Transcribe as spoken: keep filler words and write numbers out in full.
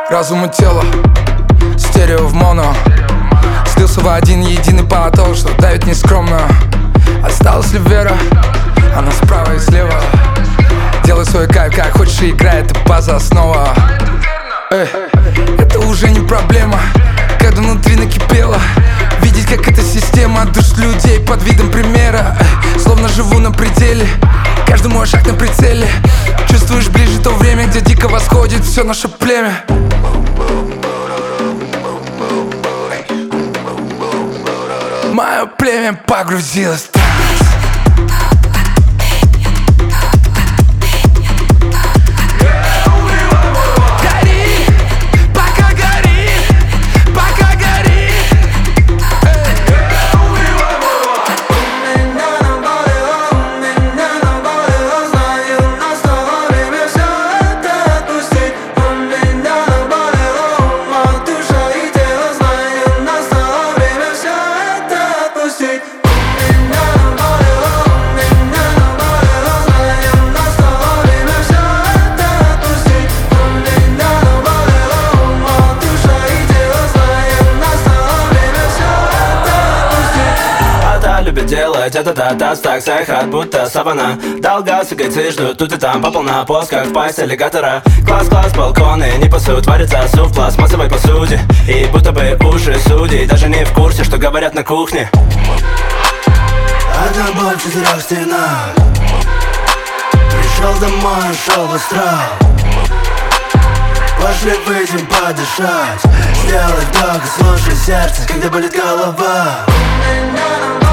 Разум и тело, стерео в моно. Слился в один единый поток, что давит нескромно. Осталась ли вера? Она справа и слева. Делай свой кайф, как хочешь, и играй, это база, основа. Эй, это уже не проблема, когда внутри накипело. Видеть, как эта система душит людей под видом примера. Эй, словно живу на пределе, каждый мой шаг на прицеле. Чувствуешь ближе то время, где дико восходит все наше племя. Мое племя погрузилось в транс. Любит делать это та-та, стак, сайхат, будто савана. Дал газ, и гайцы ждут тут и там, попал на пост, как в пасть аллигатора. Класс-класс, балконы, не пасут, варится суп в пластмассовой посуде. И будто бы уши судей даже не в курсе, что говорят на кухне. Одна боль в четырех стенах. Пришел домой, ушел в астрал. Пошли выйдем подышать. Сделай вдох и слушай сердце, когда болит голова.